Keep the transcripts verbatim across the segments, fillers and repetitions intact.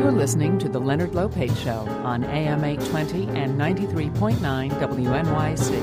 You're listening to The Leonard Lopate Show on A M eight twenty and ninety-three point nine W N Y C.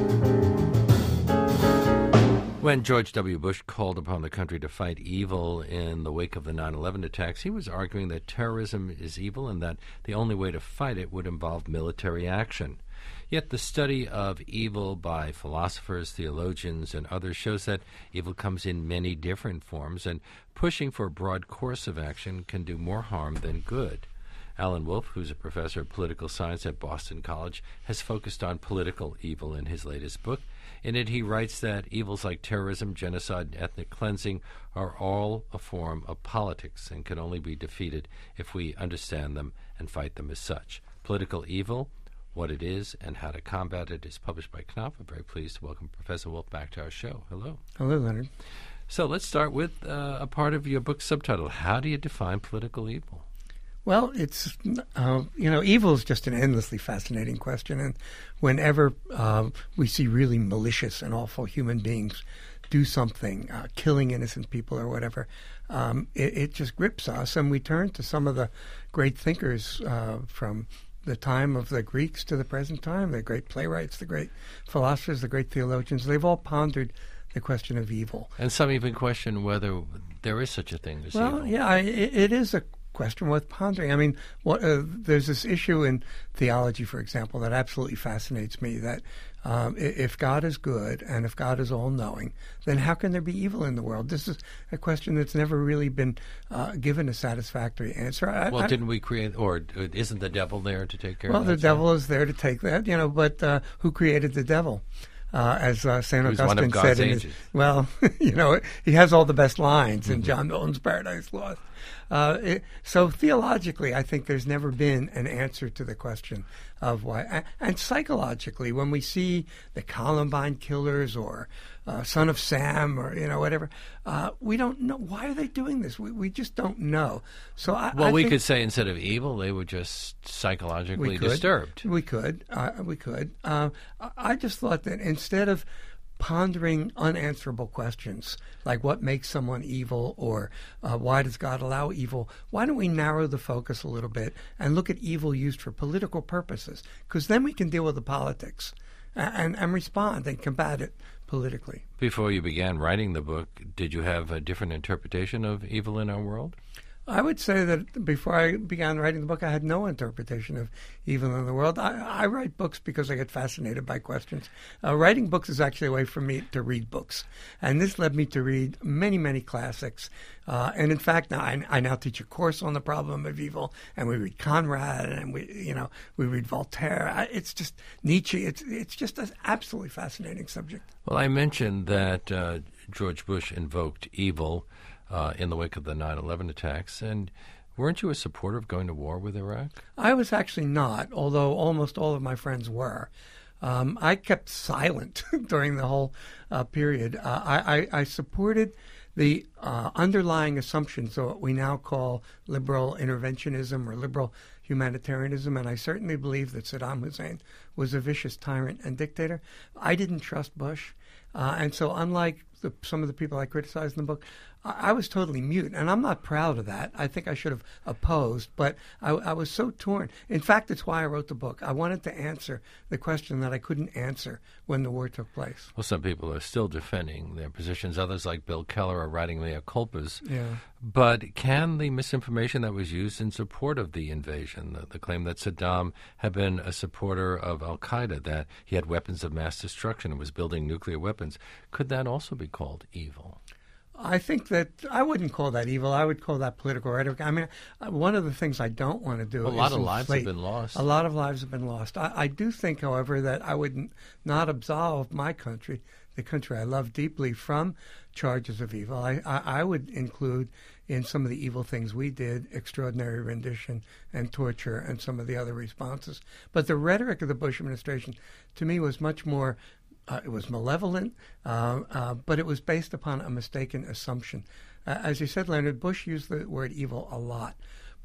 When George W. Bush called upon the country to fight evil in the wake of the nine eleven attacks, he was arguing that terrorism is evil and that the only way to fight it would involve military action. Yet the study of evil by philosophers, theologians, and others shows that evil comes in many different forms, and pushing for a broad course of action can do more harm than good. Alan Wolf, who's a professor of political science at Boston College, has focused on political evil in his latest book. In it, he writes that evils like terrorism, genocide, and ethnic cleansing are all a form of politics and can only be defeated if we understand them and fight them as such. Political evil, what it is, and how to combat it is published by Knopf. I'm very pleased to welcome Professor Wolf back to our show. Hello. Hello, Leonard. So let's start with uh, a part of your book's subtitle. How do you define political evil? Well, it's, uh, you know, evil is just an endlessly fascinating question. And whenever uh, we see really malicious and awful human beings do something, uh, killing innocent people or whatever, um, it, it just grips us. And we turn to some of the great thinkers uh, from the time of the Greeks to the present time, the great playwrights, the great philosophers, the great theologians. They've all pondered the question of evil. And some even question whether there is such a thing as well, evil. Well, yeah, it, it is a question worth pondering. I mean, what, uh, there's this issue in theology, for example, that absolutely fascinates me, that um, if God is good and if God is all-knowing, then how can there be evil in the world? This is a question that's never really been uh, given a satisfactory answer. I, well, I, didn't we create, or isn't the devil there to take care well, of that? Well, the devil is there to take that, you know, but uh, who created the devil? Uh, as uh, Saint He's Augustine said, in his, well, you know, he has all the best lines mm-hmm. in John Milton's Paradise Lost. Uh, it, so theologically, I think there's never been an answer to the question of why. And, and psychologically, when we see the Columbine killers or uh, Son of Sam or, you know, whatever, uh, we don't know. Why are they doing this? We, we just don't know. So I, Well, I we think could say instead of evil, they were just psychologically we could, disturbed. We could. Uh, we could. Uh, I just thought that instead of pondering unanswerable questions like what makes someone evil or uh, why does God allow evil, why don't we narrow the focus a little bit and look at evil used for political purposes? Because then we can deal with the politics and, and, and respond and combat it politically. Before you began writing the book, did you have a different interpretation of evil in our world? I would say that before I began writing the book, I had no interpretation of evil in the world. I, I write books because I get fascinated by questions. Uh, writing books is actually a way for me to read books. And this led me to read many, many classics. Uh, and in fact, now I, I now teach a course on the problem of evil, and we read Conrad, and we, you know, we read Voltaire. I, it's just Nietzsche. It's it's just an absolutely fascinating subject. Well, I mentioned that uh, George Bush invoked evil Uh, in the wake of the nine eleven attacks. And weren't you a supporter of going to war with Iraq? I was actually not, although almost all of my friends were. Um, I kept silent during the whole uh, period. Uh, I, I, I supported the uh, underlying assumptions of what we now call liberal interventionism or liberal humanitarianism, and I certainly believe that Saddam Hussein was a vicious tyrant and dictator. I didn't trust Bush, uh, and so unlike the, some of the people I criticized in the book, I, I was totally mute, and I'm not proud of that. I think I should have opposed, but I, I was so torn. In fact, it's why I wrote the book. I wanted to answer the question that I couldn't answer when the war took place. Well, some people are still defending their positions. Others, like Bill Keller, are writing mea culpas. Yeah. But can the misinformation that was used in support of the invasion, the, the claim that Saddam had been a supporter of al-Qaeda, that he had weapons of mass destruction and was building nuclear weapons, could that also be called evil? I think that I wouldn't call that evil. I would call that political rhetoric. I mean, one of the things I don't want to do well, is a lot of inflate. lives have been lost. A lot of lives have been lost. I, I do think, however, that I would n- not absolve my country, the country I love deeply, from charges of evil. I, I, I would include in some of the evil things we did extraordinary rendition and torture and some of the other responses. But the rhetoric of the Bush administration, to me, was much more Uh, it was malevolent, uh, uh, but it was based upon a mistaken assumption. Uh, as you said, Leonard, Bush used the word evil a lot.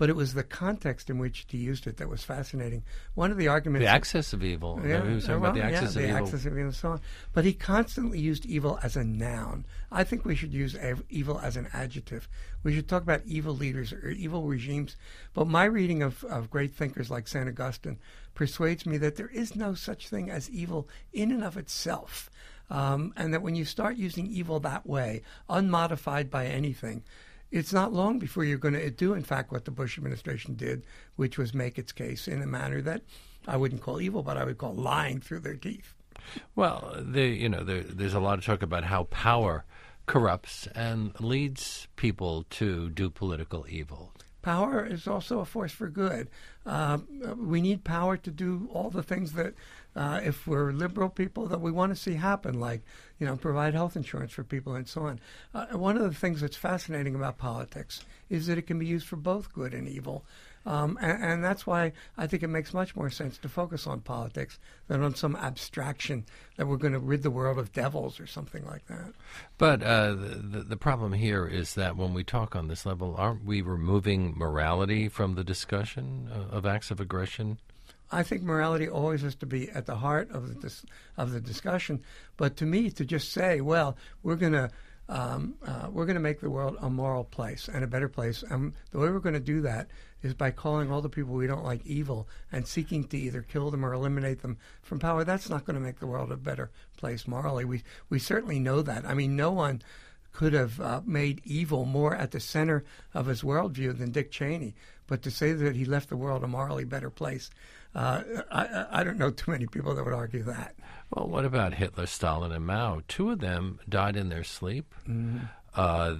but it was the context in which he used it that was fascinating. One of the arguments... The axis of evil. Yeah, He was talking well, about the axis yeah, of the evil. axis of evil and so on. But he constantly used evil as a noun. I think we should use ev- evil as an adjective. We should talk about evil leaders or evil regimes. But my reading of, of great thinkers like Saint Augustine persuades me that there is no such thing as evil in and of itself. Um, and that when you start using evil that way, unmodified by anything, it's not long before you're going to do, in fact, what the Bush administration did, which was make its case in a manner that I wouldn't call evil, but I would call lying through their teeth. Well, the, you know, there, there's a lot of talk about how power corrupts and leads people to do political evil. Power is also a force for good. Uh, we need power to do all the things that, uh, if we're liberal people, that we want to see happen, like, you know, provide health insurance for people and so on. Uh, one of the things that's fascinating about politics is that it can be used for both good and evil. Um, and, and that's why I think it makes much more sense to focus on politics than on some abstraction that we're going to rid the world of devils or something like that. But uh, the, the problem here is that when we talk on this level, aren't we removing morality from the discussion of, of acts of aggression? I think morality always has to be at the heart of the dis- of the discussion. But to me, to just say, well, we're going to um, uh, we're going to make the world a moral place and a better place, and the way we're going to do that is by calling all the people we don't like evil and seeking to either kill them or eliminate them from power. That's not going to make the world a better place morally. We we certainly know that. I mean, no one could have uh, made evil more at the center of his worldview than Dick Cheney. But to say that he left the world a morally better place, uh, I, I don't know too many people that would argue that. Well, what about Hitler, Stalin, and Mao? Two of them died in their sleep. Mm-hmm. Uh,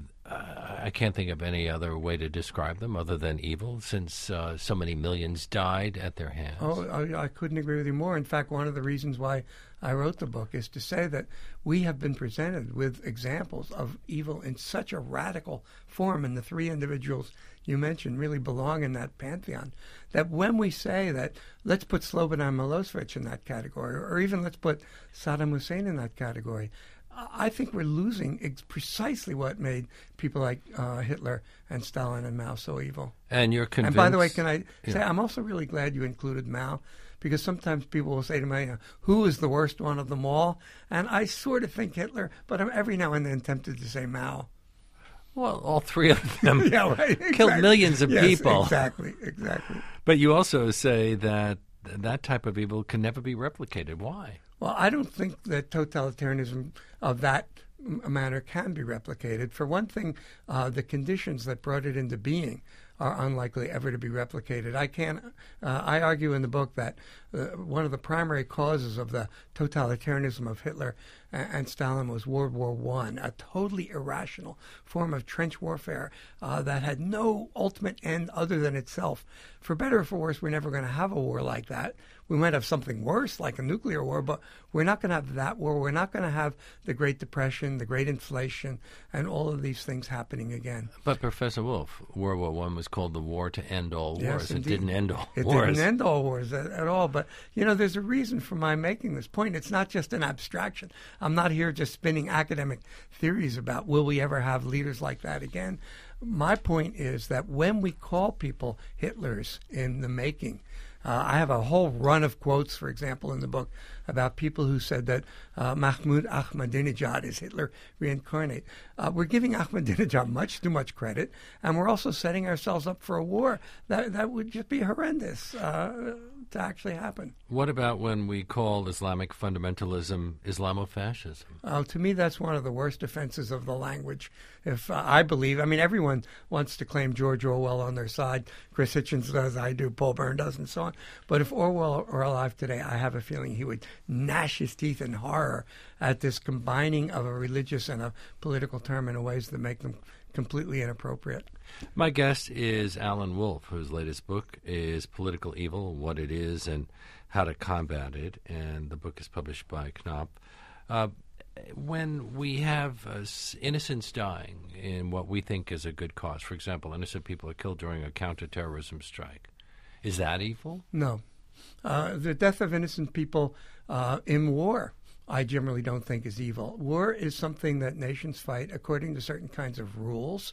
I can't think of any other way to describe them other than evil, since uh, so many millions died at their hands. Oh, I, I couldn't agree with you more. In fact, one of the reasons why I wrote the book is to say that we have been presented with examples of evil in such a radical form, and the three individuals you mentioned really belong in that pantheon, that when we say that let's put Slobodan Milosevic in that category, or even let's put Saddam Hussein in that category, I think we're losing ex- precisely what made people like uh, Hitler and Stalin and Mao so evil. And you're convinced... And by the way, can I yeah. say, I'm also really glad you included Mao, because sometimes people will say to me, who is the worst one of them all? And I sort of think Hitler, but I'm every now and then tempted to say Mao. Well, all three of them yeah, right, exactly. killed millions of yes, people. Exactly, exactly. But you also say that that type of evil can never be replicated. Why? Well, I don't think that totalitarianism of that manner can be replicated. For one thing, uh, the conditions that brought it into being are unlikely ever to be replicated. I can't. Uh, I argue in the book that uh, one of the primary causes of the totalitarianism of Hitler and, and Stalin was World War One, a totally irrational form of trench warfare uh, that had no ultimate end other than itself. For better or for worse, we're never going to have a war like that. We might have something worse, like a nuclear war, but we're not going to have that war. We're not going to have the Great Depression, the Great Inflation, and all of these things happening again. But Professor Wolff, World War One was called the war to end all Yes, wars. indeed. It didn't end all It wars. didn't end all wars at, at all. But, you know, there's a reason for my making this point. It's not just an abstraction. I'm not here just spinning academic theories about will we ever have leaders like that again. My point is that when we call people Hitlers in the making, Uh, I have a whole run of quotes, for example, in the book about people who said that uh, Mahmoud Ahmadinejad is Hitler reincarnate. Uh, we're giving Ahmadinejad much too much credit, and we're also setting ourselves up for a war that that would just be horrendous uh, to actually happen. What about when we call Islamic fundamentalism Islamofascism? Uh, to me, that's one of the worst offenses of the language. If uh, I believe, I mean, everyone wants to claim George Orwell on their side. Chris Hitchens does, I do, Paul Byrne does, and so on. But if Orwell were alive today, I have a feeling he would gnash his teeth in horror at this combining of a religious and a political term in ways that make them completely inappropriate. My guest is Alan Wolff, whose latest book is Political Evil, What It Is and How to Combat It, and the book is published by Knopf. Uh, when we have uh, innocents dying in what we think is a good cause, for example, innocent people are killed during a counterterrorism strike, is that evil? No. Uh, the death of innocent people uh, in war, I generally don't think is evil. War is something that nations fight according to certain kinds of rules.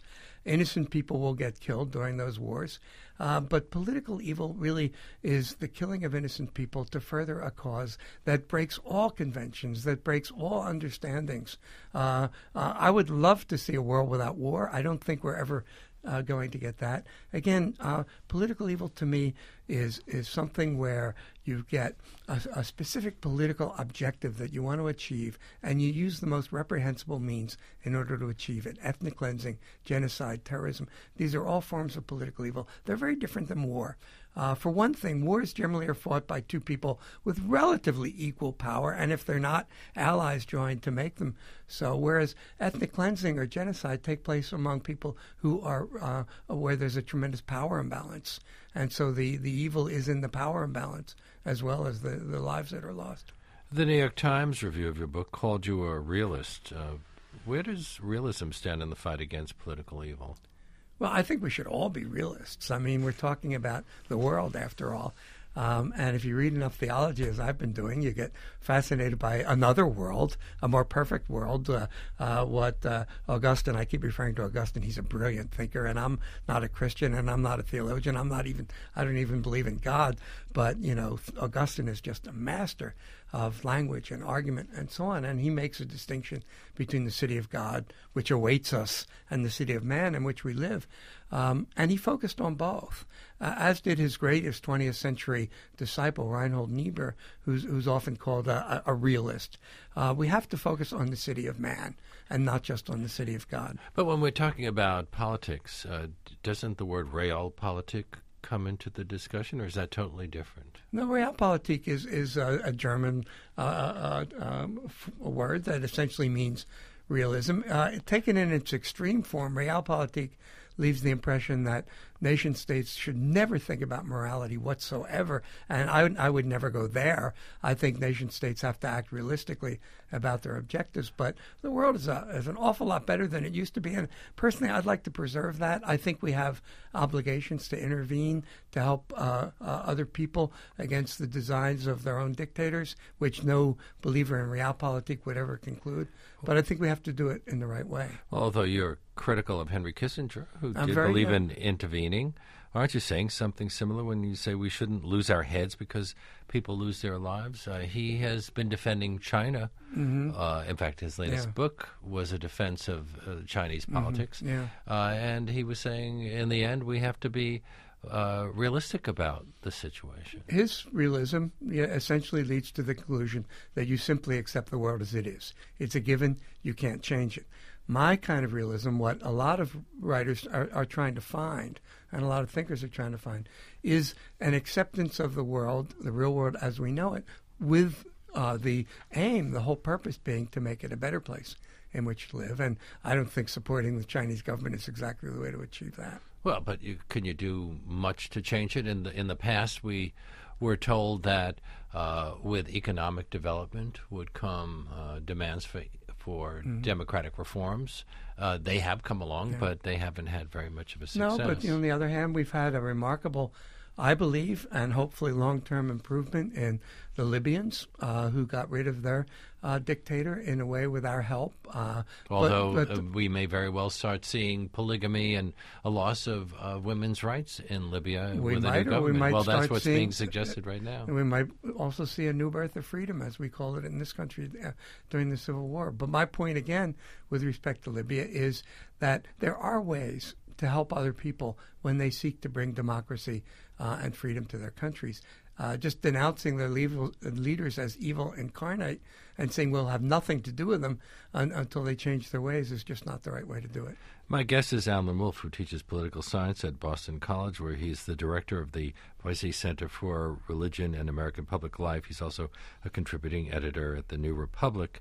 Innocent people will get killed during those wars. Uh, but political evil really is the killing of innocent people to further a cause that breaks all conventions, that breaks all understandings. Uh, uh, I would love to see a world without war. I don't think we're ever uh, going to get that. Again, uh, political evil to me is is something where you get a, a specific political objective that you want to achieve, and you use the most reprehensible means in order to achieve it. Ethnic cleansing, genocide, terrorism, these are all forms of political evil. They're very different than war. Uh, for one thing, wars generally are fought by two people with relatively equal power, and if they're not, allies join to make them so, whereas ethnic cleansing or genocide take place among people who are uh, where there's a tremendous power imbalance. And so the, the evil is in the power imbalance as well as the, the lives that are lost. The New York Times review of your book called you a realist. Uh, where does realism stand in the fight against political evil? Well, I think we should all be realists. I mean, we're talking about the world, after all. Um, and if you read enough theology, as I've been doing, you get fascinated by another world, a more perfect world. Uh, uh, what uh, Augustine, I keep referring to Augustine, he's a brilliant thinker, and I'm not a Christian, and I'm not a theologian. I'm not even, I don't even believe in God. But, you know, Augustine is just a master of language and argument and so on. And he makes a distinction between the city of God, which awaits us, and the city of man in which we live. Um, and he focused on both, uh, as did his greatest twentieth century disciple, Reinhold Niebuhr, who's, who's often called a, a realist. Uh, we have to focus on the city of man and not just on the city of God. But when we're talking about politics, uh, doesn't the word realpolitik come into the discussion, or is that totally different? No, realpolitik is, is a, a German uh, uh, um, f- a word that essentially means realism. Uh, taken in its extreme form, realpolitik leaves the impression that nation states should never think about morality whatsoever, and I, I would never go there. I think nation states have to act realistically about their objectives, but the world is, a, is an awful lot better than it used to be, and personally I'd like to preserve that. I think we have obligations to intervene to help uh, uh, other people against the designs of their own dictators, which no believer in realpolitik would ever conclude, but I think we have to do it in the right way. Although you're critical of Henry Kissinger, who I'm did very believe good. in intervening, aren't you saying something similar when you say we shouldn't lose our heads because people lose their lives? Uh, he has been defending China. Mm-hmm. Uh, in fact, his latest Yeah. book was a defense of uh, Chinese politics. Mm-hmm. Yeah. Uh, and he was saying, in the end, we have to be uh, realistic about the situation. His realism yeah, essentially leads to the conclusion that you simply accept the world as it is. It's a given. You can't change it. My kind of realism, what a lot of writers are, are trying to find, and a lot of thinkers are trying to find, is an acceptance of the world, the real world as we know it, with uh, the aim, the whole purpose being to make it a better place in which to live. And I don't think supporting the Chinese government is exactly the way to achieve that. Well, but you, can you do much to change it? In the in the past, we were told that uh, with economic development would come uh, demands for for mm-hmm. democratic reforms. Uh, they have come along, yeah. but they haven't had very much of a success. No, but you know, on the other hand, we've had a remarkable, I believe, and hopefully long-term improvement in the Libyans, uh, who got rid of their uh, dictator in a way with our help. Uh, Although but, but uh, we may very well start seeing polygamy and a loss of uh, women's rights in Libya we with might, a new or government. we might well, that's start what's seeing, being suggested right now. And we might also see a new birth of freedom, as we call it in this country uh, during the Civil War. But my point, again, with respect to Libya, is that there are ways to help other people when they seek to bring democracy uh, and freedom to their countries. Uh, just denouncing their legal, leaders as evil incarnate and saying we'll have nothing to do with them un, until they change their ways is just not the right way to do it. My guest is Alan Wolf, who teaches political science at Boston College, where he's the director of the Voice Center for Religion and American Public Life. He's also a contributing editor at The New Republic.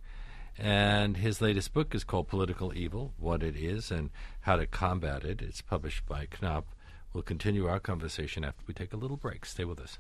And his latest book is called Political Evil, What It Is and How to Combat It. It's published by Knopf. We'll continue our conversation after we take a little break. Stay with us.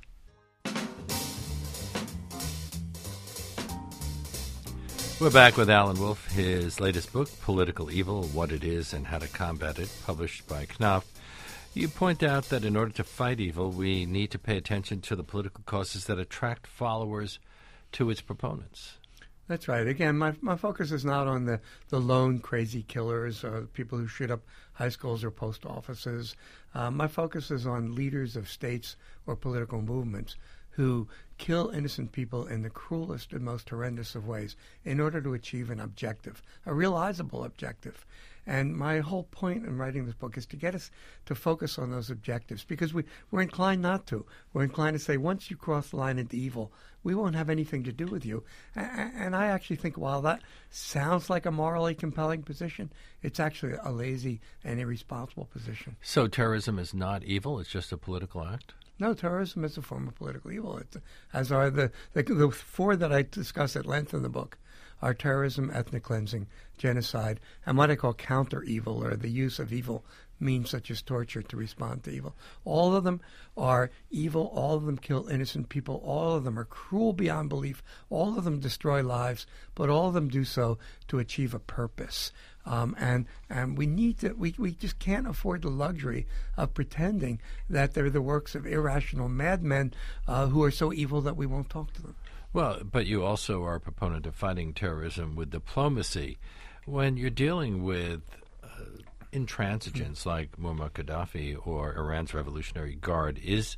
We're back with Alan Wolf. His latest book, Political Evil, What It Is and How to Combat It, published by Knopf. You point out that in order to fight evil, we need to pay attention to the political causes that attract followers to its proponents. That's right. Again, my my focus is not on the, the lone crazy killers or the people who shoot up high schools or post offices. Uh, my focus is on leaders of states or political movements who kill innocent people in the cruelest and most horrendous of ways in order to achieve an objective, a realizable objective. And my whole point in writing this book is to get us to focus on those objectives, because we, we're inclined not to. We're inclined to say, once you cross the line into evil, we won't have anything to do with you. And, and I actually think, while that sounds like a morally compelling position, it's actually a lazy and irresponsible position. So terrorism is not evil, it's just a political act? No, terrorism is a form of political evil, it's, as are the, the, the four that I discuss at length in the book. Are terrorism, ethnic cleansing, genocide, and what I call counter-evil, or the use of evil means such as torture to respond to evil. All of them are evil. All of them kill innocent people. All of them are cruel beyond belief. All of them destroy lives, but all of them do so to achieve a purpose. Um, and and we need to. We we just can't afford the luxury of pretending that they're the works of irrational madmen uh, who are so evil that we won't talk to them. Well, but you also are a proponent of fighting terrorism with diplomacy. When you're dealing with uh, intransigents mm-hmm. like Muammar Gaddafi or Iran's Revolutionary Guard, is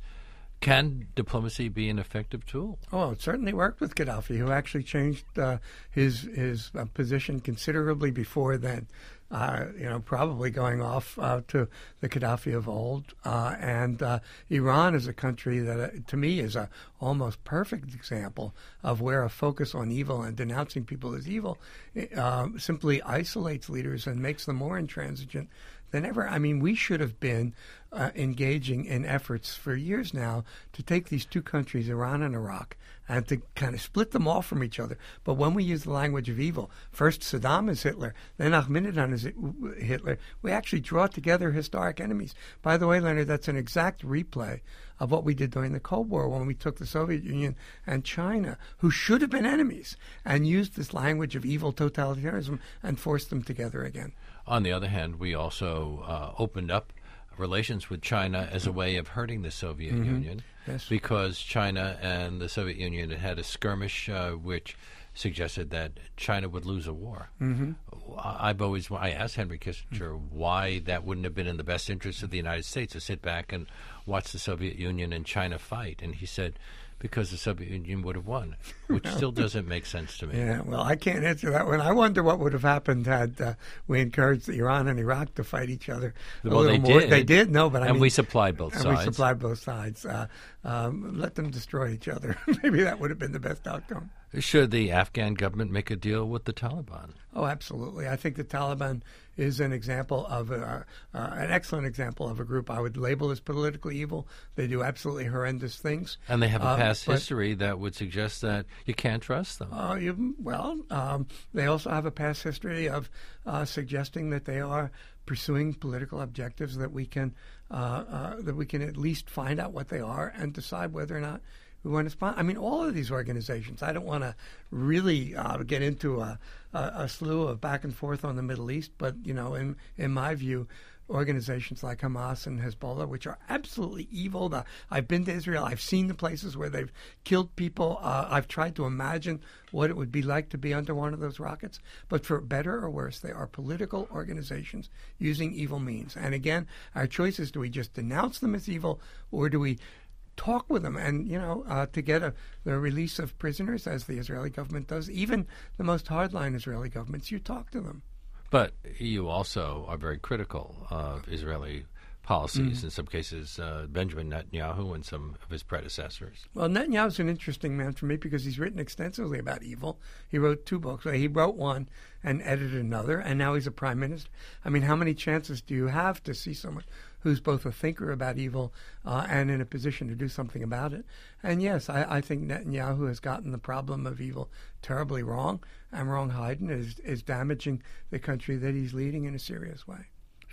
can diplomacy be an effective tool? Oh, it certainly worked with Gaddafi, who actually changed uh, his his uh, position considerably before then. Uh, you know, probably going off uh, to the Gaddafi of old. Uh, and uh, Iran is a country that, uh, to me, is a almost perfect example of where a focus on evil and denouncing people as evil uh, simply isolates leaders and makes them more intransigent than ever. I mean, we should have been uh, engaging in efforts for years now to take these two countries, Iran and Iraq, and to kind of split them off from each other. But when we use the language of evil, first Saddam is Hitler, then Ahmadinejad is Hitler, we actually draw together historic enemies. By the way, Leonard, that's an exact replay of what we did during the Cold War when we took the Soviet Union and China, who should have been enemies, and used this language of evil totalitarianism and forced them together again. On the other hand, we also uh, opened up relations with China as a way of hurting the Soviet mm-hmm. Union, yes. because China and the Soviet Union had a skirmish uh, which suggested that China would lose a war. Mm-hmm. I've always I asked Henry Kissinger mm-hmm. why that wouldn't have been in the best interest of the United States to sit back and watch the Soviet Union and China fight, and he said, because the Soviet Union would have won, which still doesn't make sense to me. Yeah, well, I can't answer that one. I wonder what would have happened had uh, we encouraged Iran and Iraq to fight each other a well, little they more. Did. They did, no, but I and mean... we supplied both and sides. we supplied both sides. Uh, um, let them destroy each other. Maybe that would have been the best outcome. Should the Afghan government make a deal with the Taliban? Oh, absolutely. I think the Taliban is an example of a, uh, an excellent example of a group I would label as politically evil. They do absolutely horrendous things. And they have a um, past but, history that would suggest that you can't trust them. Uh, you, well, um, they also have a past history of uh, suggesting that they are pursuing political objectives that we can uh, uh, that we can at least find out what they are and decide whether or not we want to sponsor. I mean, all of these organizations, I don't want to really uh, get into a, a, a slew of back and forth on the Middle East, but, you know, in, in my view, organizations like Hamas and Hezbollah, which are absolutely evil. The, I've been to Israel. I've seen the places where they've killed people. Uh, I've tried to imagine what it would be like to be under one of those rockets. But for better or worse, they are political organizations using evil means. And again, our choice is, do we just denounce them as evil, or do we talk with them and, you know, uh, to get a, the release of prisoners, as the Israeli government does? Even the most hardline Israeli governments, you talk to them. But you also are very critical of Israeli policies, mm-hmm. in some cases uh, Benjamin Netanyahu and some of his predecessors. Well, Netanyahu's an interesting man for me because he's written extensively about evil. He wrote two books. He wrote one and edited another, and now he's a prime minister. I mean, how many chances do you have to see someone who's both a thinker about evil uh, and in a position to do something about it? And yes, I, I think Netanyahu has gotten the problem of evil terribly wrong. Amron Hayden is, is damaging the country that he's leading in a serious way.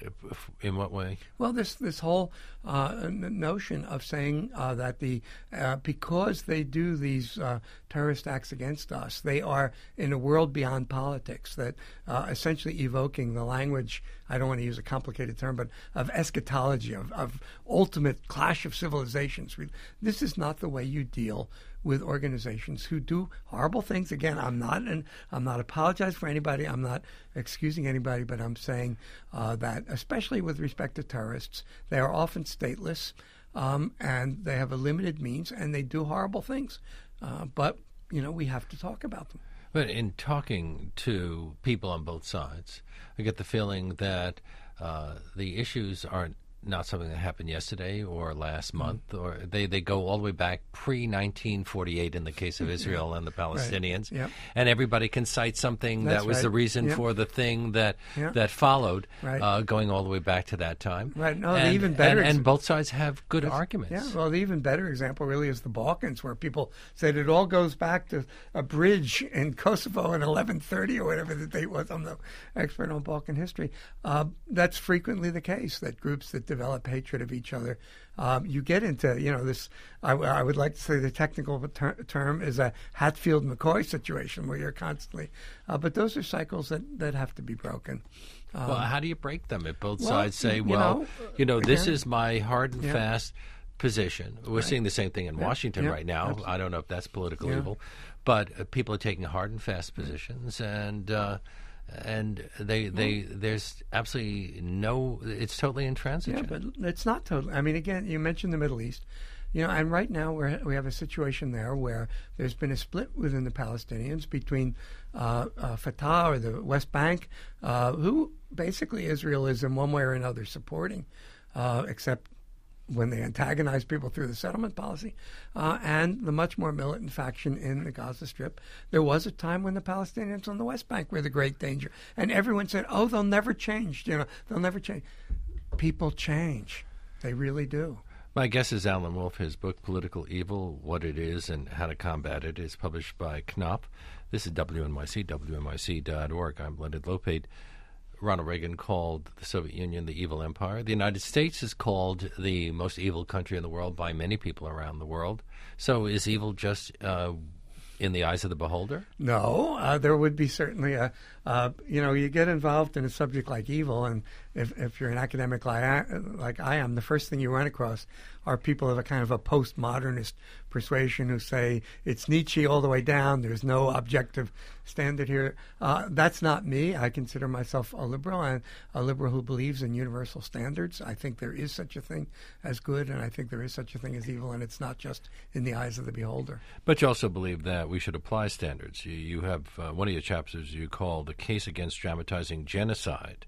In what way? Well, this this whole uh, notion of saying uh, that the uh, because they do these uh, terrorist acts against us, they are in a world beyond politics, that uh, essentially evoking the language, I don't want to use a complicated term, but of eschatology, of, of ultimate clash of civilizations. This is not the way you deal with organizations who do horrible things. Again, I'm not and I'm not apologizing for anybody. I'm not excusing anybody, but I'm saying uh, that, especially with respect to terrorists, they are often stateless um, and they have a limited means and they do horrible things. Uh, but you know, we have to talk about them. But in talking to people on both sides, I get the feeling that uh, the issues aren't not something that happened yesterday or last month, or they, they go all the way back pre nineteen forty-eight in the case of Israel and the Palestinians. Right. Yep. And everybody can cite something That's that was right. the reason Yep. for the thing that Yep. that followed, Right. uh, going all the way back to that time. Right. No, the and, even better and, ex- and both sides have good That's- arguments. Yeah, well, the even better example really is the Balkans, where people said it all goes back to a bridge in Kosovo in eleven thirty or whatever the date was. I'm no expert on Balkan history. Uh, that's frequently the case, that groups that develop hatred of each other, um, you get into, you know, this, I, I would like to say the technical ter- term is a Hatfield-McCoy situation where you're constantly, uh, but those are cycles that, that have to be broken. Um, Well, how do you break them if both well, sides say, you well, know, you know, this again- is my hard and Yeah. fast position. We're seeing the same thing in Yeah. Washington Yeah. right now. Absolutely. I don't know if that's political Yeah. evil, but uh, people are taking hard and fast positions, and uh, and they they there's absolutely no. It's totally Yeah, intransigent. but it's not totally. I mean, again, you mentioned the Middle East. You know, and right now we're, we have a situation there where there's been a split within the Palestinians between uh, uh, Fatah or the West Bank, uh, who basically Israel is in one way or another supporting, uh, except when they antagonize people through the settlement policy, uh, and the much more militant faction in the Gaza Strip. There was a time when the Palestinians on the West Bank were the great danger, and everyone said, "Oh, they'll never change. You know, they'll never change." People change; they really do. My guest is Alan Wolf. His book, Political Evil, What It Is and How to Combat It, is published by Knopf. This is W N Y C, W N Y C dot org. I'm Leonard Lopate. Ronald Reagan called the Soviet Union the evil empire. The United States is called the most evil country in the world by many people around the world. So is evil just uh, in the eyes of the beholder? No, uh, there would be certainly a, uh, you know, you get involved in a subject like evil, and if, if you're an academic like I, like I am, the first thing you run across are people of a kind of a postmodernist persuasion who say it's Nietzsche all the way down. There's no objective standard here. Uh, that's not me. I consider myself a liberal, and a liberal who believes in universal standards. I think there is such a thing as good, and I think there is such a thing as evil, and it's not just in the eyes of the beholder. But you also believe that we should apply standards. You, you have uh, one of your chapters you call The Case Against Dramatizing Genocide.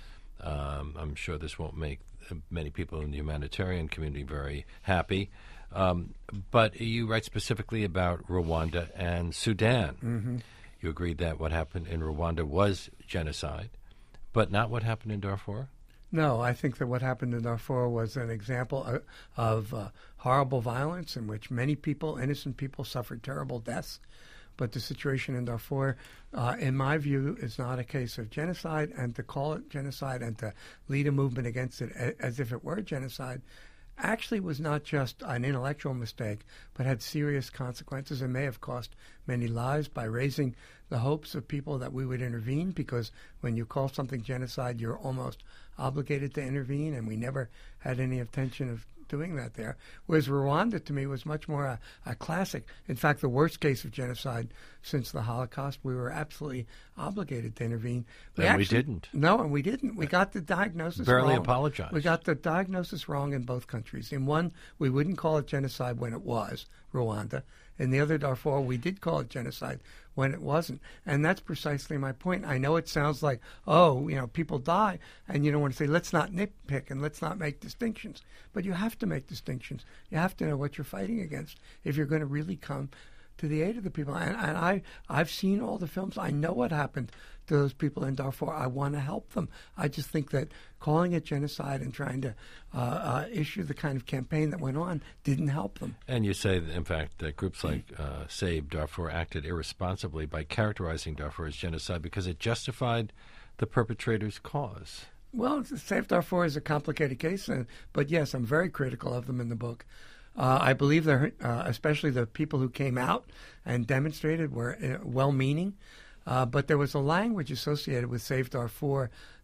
Um, I'm sure this won't make many people in the humanitarian community very happy. Um, but you write specifically about Rwanda and Sudan. Mm-hmm. You agreed that what happened in Rwanda was genocide, but not what happened in Darfur? No, I think that what happened in Darfur was an example of, of uh, horrible violence in which many people, innocent people, suffered terrible deaths. But the situation in Darfur, uh, in my view, is not a case of genocide, and to call it genocide and to lead a movement against it a- as if it were genocide actually was not just an intellectual mistake, but had serious consequences and may have cost many lives by raising the hopes of people that we would intervene, because when you call something genocide, you're almost obligated to intervene, and we never had any intention of doing that there. Whereas Rwanda, to me, was much more a, a classic. In fact, the worst case of genocide since the Holocaust. We were absolutely obligated to intervene. We and actually, we didn't. No, and we didn't. We got the diagnosis Barely wrong. apologized. We got the diagnosis wrong in both countries. In one, we wouldn't call it genocide when it was Rwanda. In the other, Darfur, we did call it genocide when it wasn't. And that's precisely my point. I know it sounds like, oh, you know, people die, and you don't want to say, let's not nitpick and let's not make distinctions. But you have to make distinctions. You have to know what you're fighting against if you're going to really come to the aid of the people. And, and I, I've seen all the films. I know what happened to those people in Darfur. I want to help them. I just think that calling it genocide and trying to uh, uh, issue the kind of campaign that went on didn't help them. And you say, that, in fact, that groups like uh, Save Darfur acted irresponsibly by characterizing Darfur as genocide because it justified the perpetrator's cause. Well, Save Darfur is a complicated case, uh, but yes, I'm very critical of them in the book. Uh, I believe they're, uh, especially the people who came out and demonstrated, were uh, well-meaning. Uh, but there was a language associated with Save Darfur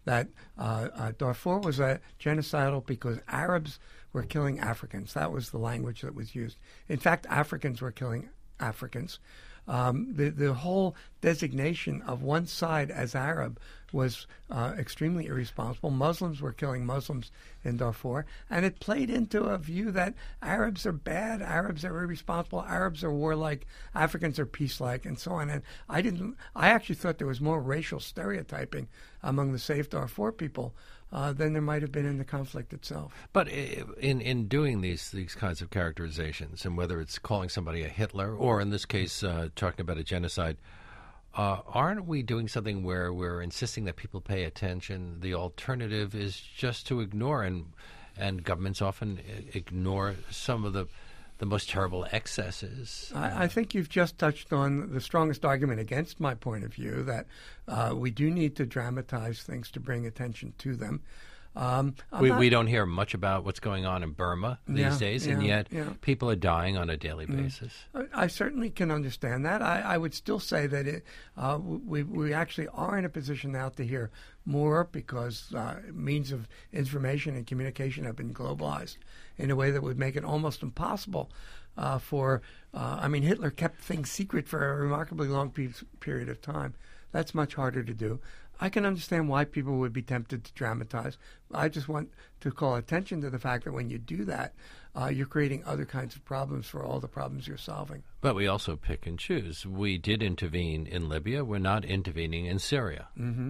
that uh, uh, Darfur was a genocidal because Arabs were killing Africans. That was the language that was used. In fact, Africans were killing Africans. Um, the the whole designation of one side as Arab was uh, extremely irresponsible. Muslims were killing Muslims in Darfur, and it played into a view that Arabs are bad, Arabs are irresponsible, Arabs are warlike, Africans are peace-like, and so on. And I didn't. I actually thought there was more racial stereotyping among the Safe Darfur people Uh, than there might have been in the conflict itself. But in in doing these these kinds of characterizations, and whether it's calling somebody a Hitler or in this case uh, talking about a genocide, uh, aren't we doing something where we're insisting that people pay attention? The alternative is just to ignore, and and governments often ignore some of the the most terrible excesses. I, I think you've just touched on the strongest argument against my point of view, that uh, we do need to dramatize things to bring attention to them. Um, we, not, we don't hear much about what's going on in Burma these yeah, days, yeah, and yet yeah. people are dying on a daily basis. I, I certainly can understand that. I, I would still say that it, uh, we, we actually are in a position now to hear more because uh, means of information and communication have been globalized in a way that would make it almost impossible uh, for, uh, I mean, Hitler kept things secret for a remarkably long pe- period of time. That's much harder to do. I can understand why people would be tempted to dramatize. I just want to call attention to the fact that when you do that, uh, you're creating other kinds of problems for all the problems you're solving. But we also pick and choose. We did intervene in Libya. We're not intervening in Syria. Mm-hmm.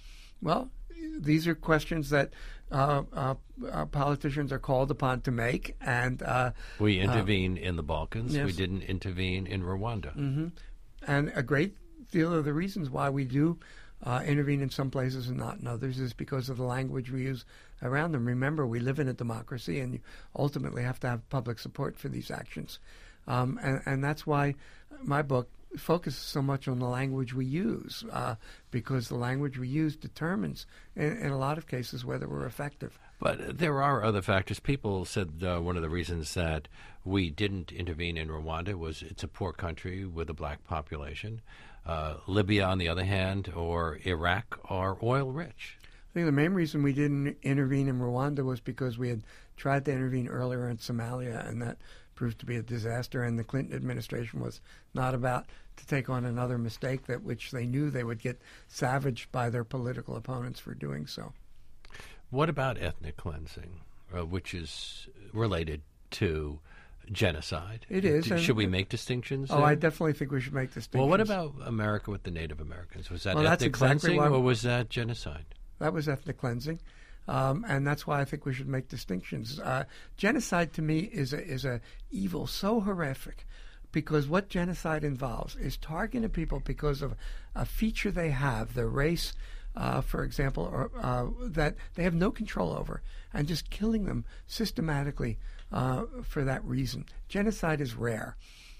Well, these are questions that uh, uh, uh, politicians are called upon to make. And uh, we intervened uh, in the Balkans. Yes. We didn't intervene in Rwanda. Mm-hmm. And a great deal of the reasons why we do Uh, intervene in some places and not in others is because of the language we use around them. Remember, we live in a democracy, and you ultimately have to have public support for these actions. Um, and, and that's why my book focuses so much on the language we use, uh, because the language we use determines, in, in a lot of cases, whether we're effective. But there are other factors. People said uh, one of the reasons that we didn't intervene in Rwanda was it's a poor country with a black population. Uh, Libya, on the other hand, or Iraq are oil rich. I think the main reason we didn't intervene in Rwanda was because we had tried to intervene earlier in Somalia, and that proved to be a disaster, and the Clinton administration was not about to take on another mistake that which they knew they would get savaged by their political opponents for doing so. What about ethnic cleansing, uh, which is related to genocide? It is. Should we make distinctions Oh, there? I definitely think we should make distinctions. Well, what about America with the Native Americans? Was that well, ethnic exactly cleansing, why, or was that genocide? That was ethnic cleansing, um, and that's why I think we should make distinctions. Uh, genocide, to me, is a is a evil so horrific, because what genocide involves is targeting people because of a feature they have, their race, Uh, for example, or, uh, that they have no control over, and just killing them systematically uh, for that reason. Genocide is rare.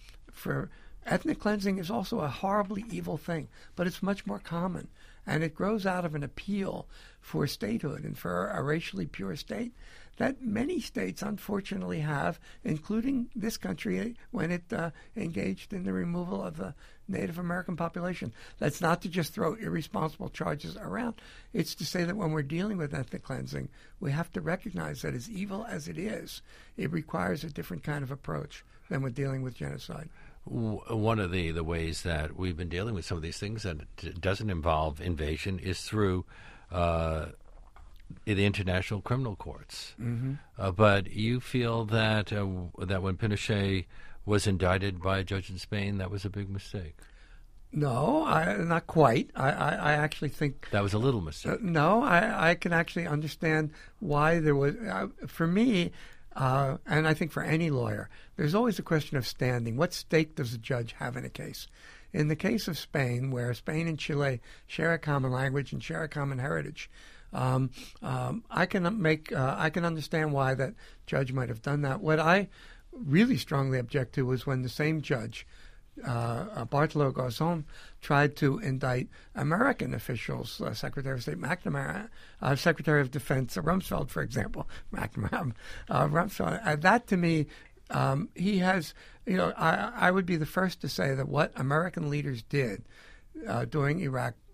For ethnic cleansing is also a horribly evil thing, but it's much more common, and it grows out of an appeal for statehood and for a racially pure state that many states unfortunately have, including this country when it uh, engaged in the removal of the Native American population. That's not to just throw irresponsible charges around. It's to say that when we're dealing with ethnic cleansing, we have to recognize that as evil as it is, it requires a different kind of approach than with dealing with genocide. One of the, the ways that we've been dealing with some of these things that doesn't involve invasion is through uh, the international criminal courts. Mm-hmm. Uh, but you feel that uh, that when Pinochet was indicted by a judge in Spain, that was a big mistake? No, I, not quite. I, I, I actually think... That was a little mistake. Uh, no, I, I can actually understand why there was... Uh, for me, uh, and I think for any lawyer, there's always a question of standing. What stake does a judge have in a case? In the case of Spain, where Spain and Chile share a common language and share a common heritage, um, um, I can make uh, I can understand why that judge might have done that. What I really strongly object to was when the same judge, uh, Bartolo Garzón, tried to indict American officials, uh, Secretary of State McNamara, uh, Secretary of Defense Rumsfeld, for example, McNamara, uh, Rumsfeld. Uh, that to me. Um, he has, you know, I, I would be the first to say that what American leaders did uh, during Iraq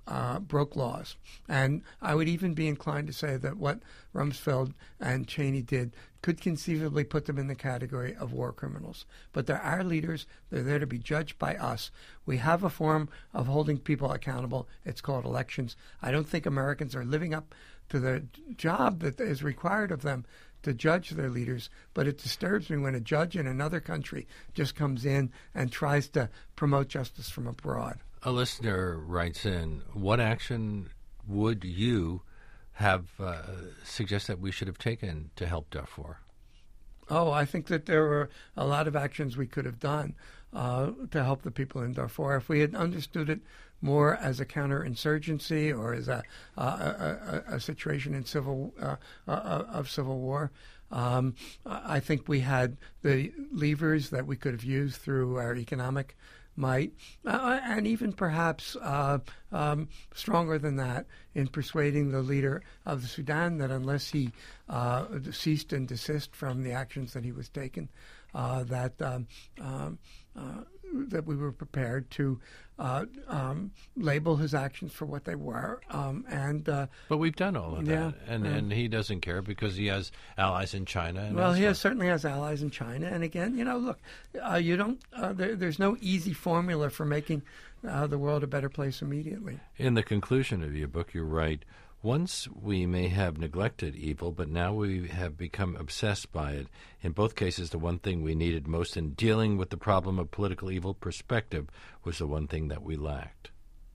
uh, broke laws. And I would even be inclined to say that what Rumsfeld and Cheney did could conceivably put them in the category of war criminals. But they're our leaders. They're there to be judged by us. We have a form of holding people accountable. It's called elections. I don't think Americans are living up to the job that is required of them to judge their leaders, but it disturbs me when a judge in another country just comes in and tries to promote justice from abroad. A listener writes in, what action would you have uh, suggest that we should have taken to help Darfur? Oh, I think that there were a lot of actions we could have done uh, to help the people in Darfur. If we had understood it more as a counterinsurgency or as a, uh, a, a, a situation in civil uh, uh, of civil war, um, I think we had the levers that we could have used through our economic might, uh, and even perhaps uh, um, stronger than that in persuading the leader of the Sudan that unless he uh, ceased and desist from the actions that he was taking, uh, that um, um, uh, that we were prepared to uh, um, label his actions for what they were. Um, and uh, But we've done all of yeah, that, and, yeah. and he doesn't care because he has allies in China. And well, he elsewhere. has, certainly has allies in China. And again, you know, look, uh, you don't. Uh, there, there's no easy formula for making uh, the world a better place immediately. In the conclusion of your book, you write, once we may have neglected evil, but now we have become obsessed by it. In both cases, the one thing we needed most in dealing with the problem of political evil, perspective, was the one thing that we lacked.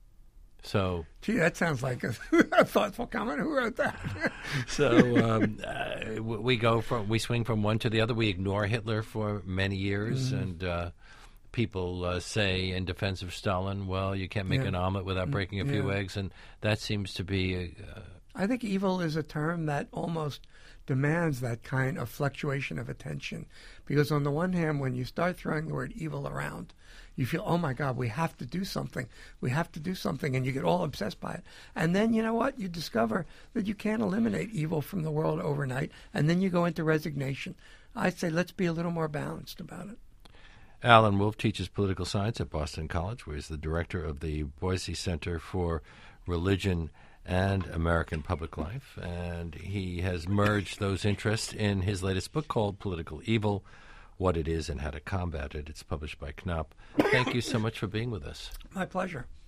So, gee, that sounds like a, a thoughtful comment. Who wrote that? so um, uh, we go from we swing from one to the other. We ignore Hitler for many years, mm. and uh, people uh, say in defense of Stalin, "Well, you can't make yeah. an omelet without breaking a few yeah. eggs," and that seems to be. Uh, I think evil is a term that almost demands that kind of fluctuation of attention, because on the one hand, when you start throwing the word evil around, you feel, oh my God, we have to do something. We have to do something, and you get all obsessed by it. And then, you know what? You discover that you can't eliminate evil from the world overnight, and then you go into resignation. I say let's be a little more balanced about it. Alan Wolf teaches political science at Boston College, where he's the director of the Boise Center for Religion and American Public Life, and he has merged those interests in his latest book called Political Evil, What It Is and How to Combat It. It's published by Knopf. Thank you so much for being with us. My pleasure.